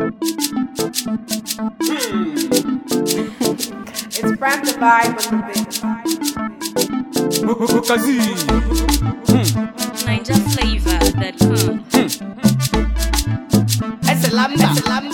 It's Brand the Vibe with the NinjaFlavor.com. It's a lamba.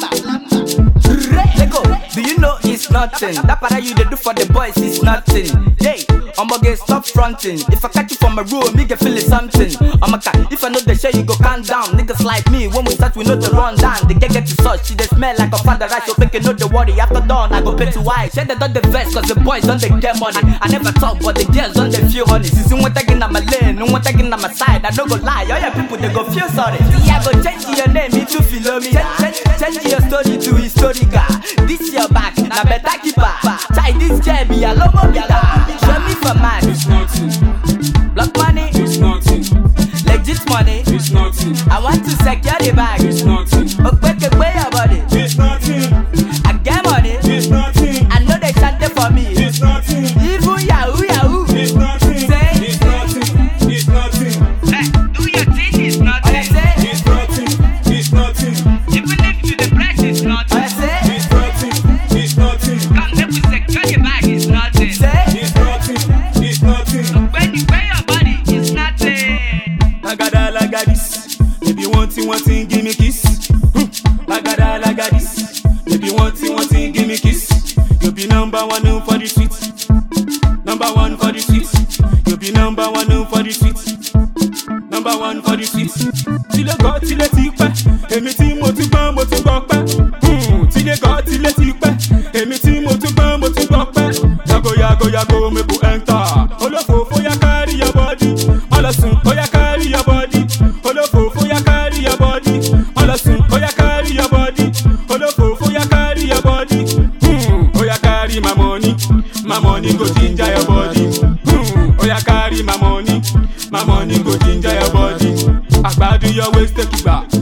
Lego, do you know it's nothing? That para you they do for the boys is nothing. Hey, I'ma get stop fronting. If I catch you from a room, me get feeling something. I'ma if I know the shit, you go calm down. Niggas like me, when we start, we know the run down. They get to such, she they smell like a father right. So make you know the worry. After dawn, I go pay to why. Said they done the vest, cause the boys don't they get money. I never talk, but the girls don't they feel honey. Since one taking on my lane, no one taking on my side. I don't go lie, all your people they go feel sorry. See, I go change your name into Philomena. Change your story to historical. This your back, na better keeper. Try this game, be a lomo bida. Show me for man, It's nothing. block money, It's nothing. legit money. It's nothing. I want to secure the bag. It's nothing. Okay, pay your body. It's nothing. I get money. It's nothing. I know they chanted for me. It's nothing. Even Yahoo Yahoo. It's nothing. Say, It's nothing. It's nothing. do your thing is I nothing. say, It's nothing. It's nothing. even if you the price is nothing. I say, It's nothing. It's nothing. come let me secure the bag is nothing. Say, It's nothing. It's nothing. when you pay your body it's nothing. Like this. Maybe one thing, give me kiss. Like this. Maybe one thing, give me kiss. You'll be number one for the sweet. Number one for the sweet. You'll be number one for the sweet. Number one for the sweet. Till you got till it pẹ́. Èmi tí mo ti gbọ́ pẹ́. Till you got till it pẹ́. Èmi tí mo ti gbọ́ pẹ́. Yago, make you enter. Olofofo ya carry your body. Olosun, oh ya carry your body. Olofofo ya carry your body. Olosun, oh ya carry your body. Olofofo ya carry your body. Oh ya carry my money go ginger your body. Oh ya carry my money go ginger your body. Agbadu your waist, take it back.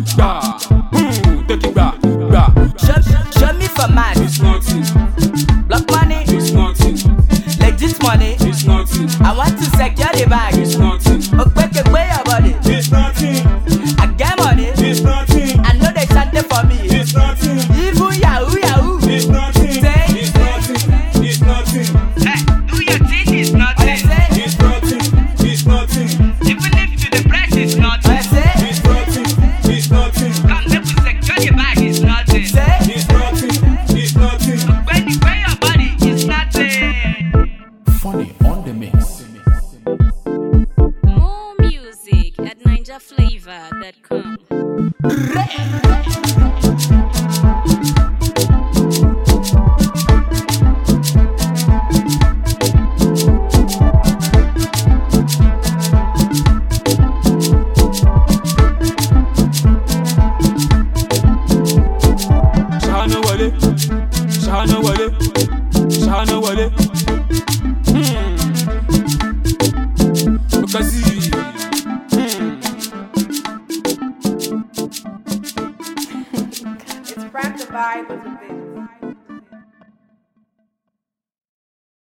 Take it back. Show me for man, It's nothing. block money, It's nothing. legit money. It's nothing. I want to secure the bag. It's nothing. Okay, pay your body. It's nothing. I get money. It's nothing. I know they chanted for me. It's nothing. Even Yahoo Yahoo. It's nothing. Say, It's nothing. It's nothing. do your thing is nothing. I say, It's nothing. It's nothing. even if you the price is nothing. I say, It's nothing. It's nothing. come let me secure the bag is nothing. Say, It's nothing. It's nothing. when you pay your body it's nothing. Funny on the mix. More music at NinjaFlavor.com. Shana Wale. Okazi. It's Brand the Vibe with the